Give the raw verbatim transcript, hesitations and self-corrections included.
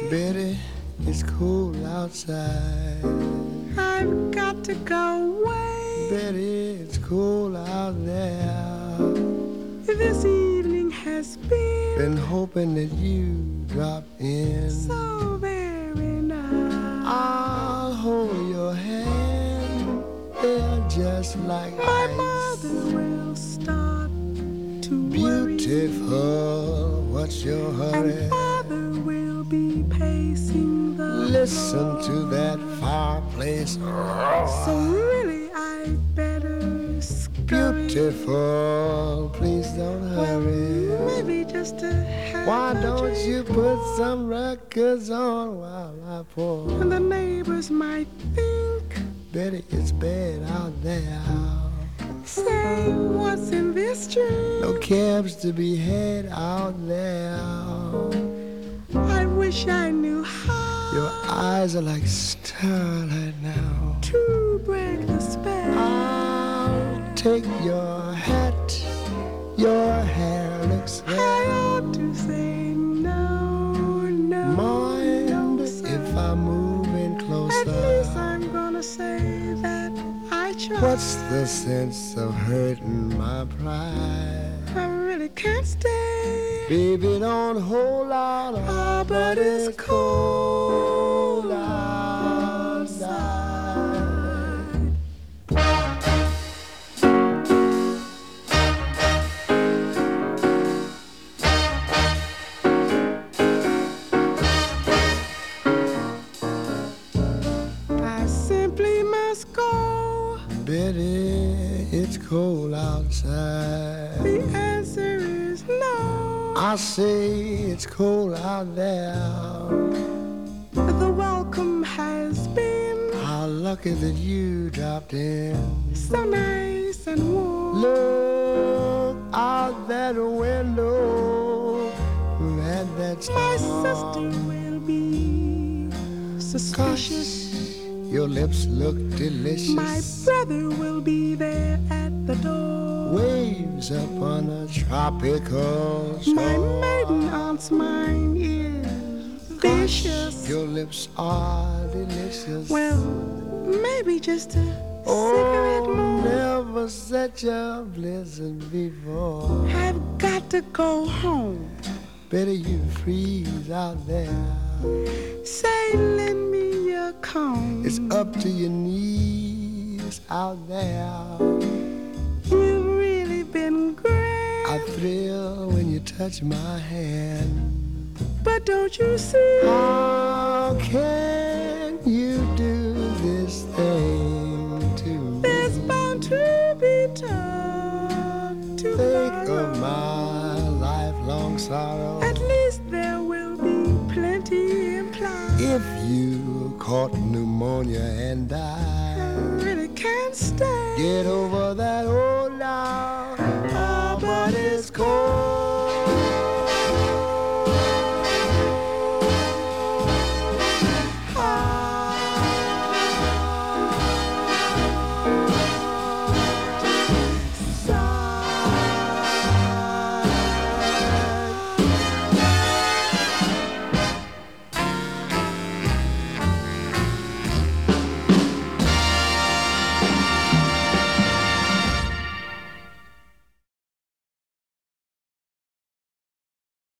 Betty, it's cold outside. I've got to go away. Betty, it's cold out there. This evening has been Been hoping that you drop in. so very nice. I'll hold your hand. They're just like My ice. mother will start to worry, Beautiful, what's your hurry? and father will be pacing the Listen to floor. that fireplace. So really I'd better scurry. Beautiful, please don't Well, hurry. maybe just to have Why a don't drink. you put some records on while I pour? And the neighbors might think, Betty, it's bad out there. say, what's in this drink? No cabs to be had out there. I wish I knew how Your eyes are like starlight now. to break the spell. I'll take your hat. Your hair looks I fair. ought to say no, no, Mind no, sir. if I move in At least closer? I'm gonna say that I tried. What's the sense of hurting my pride? I really can't stay. Baby, don't hold out, Ah, but it's cold outside. I simply must go. Betty, it's cold outside. The answer is no. I say it's cold out there. The welcome has been How lucky that you dropped in. so nice and warm. Look out that window at that My storm. sister will be suspicious. Gosh, your lips look delicious. My brother will be there at the door. Waves upon a tropical shore. My maiden aunt's mind is Gosh, vicious. your lips are delicious. Well, maybe just a oh, cigarette more. never such a blizzard before. I've got to go home. Better you freeze out there. Say, lend me your comb. It's up to your knees out there. You've really been great. I thrill when you touch my hand. But don't you see? How can you do this thing to me? There's bound to be talk Think tomorrow. of my lifelong sorrow. At least there will be plenty implied. If you caught pneumonia and I died, really can't stay. get over that old